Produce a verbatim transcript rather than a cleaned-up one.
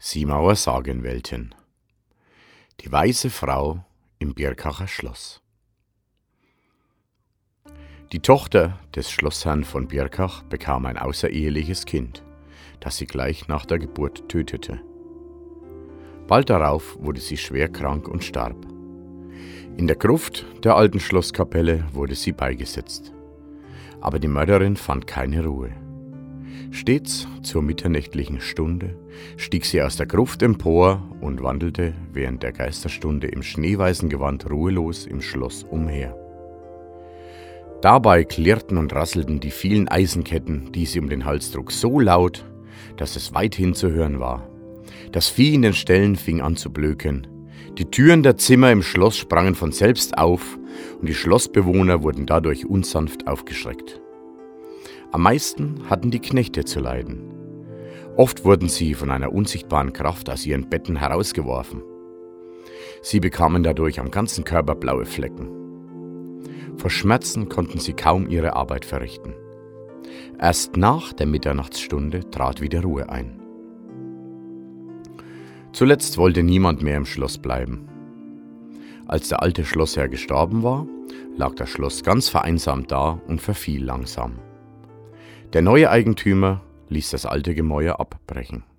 Siemauer Sagenwelten. Die weise Frau im Birkacher Schloss. Die Tochter des Schlossherrn von Birkach bekam ein außereheliches Kind, das sie gleich nach der Geburt tötete. Bald darauf wurde sie schwer krank und starb. In der Gruft der alten Schlosskapelle wurde sie beigesetzt. Aber die Mörderin fand keine Ruhe. Stets zur mitternächtlichen Stunde stieg sie aus der Gruft empor und wandelte während der Geisterstunde im schneeweißen Gewand ruhelos im Schloss umher. Dabei klirrten und rasselten die vielen Eisenketten, die sie um den Hals trug, so laut, dass es weithin zu hören war. Das Vieh in den Ställen fing an zu blöken. Die Türen der Zimmer im Schloss sprangen von selbst auf und die Schlossbewohner wurden dadurch unsanft aufgeschreckt. Am meisten hatten die Knechte zu leiden. Oft wurden sie von einer unsichtbaren Kraft aus ihren Betten herausgeworfen. Sie bekamen dadurch am ganzen Körper blaue Flecken. Vor Schmerzen konnten sie kaum ihre Arbeit verrichten. Erst nach der Mitternachtsstunde trat wieder Ruhe ein. Zuletzt wollte niemand mehr im Schloss bleiben. Als der alte Schlossherr gestorben war, lag das Schloss ganz vereinsamt da und verfiel langsam. Der neue Eigentümer ließ das alte Gemäuer abbrechen.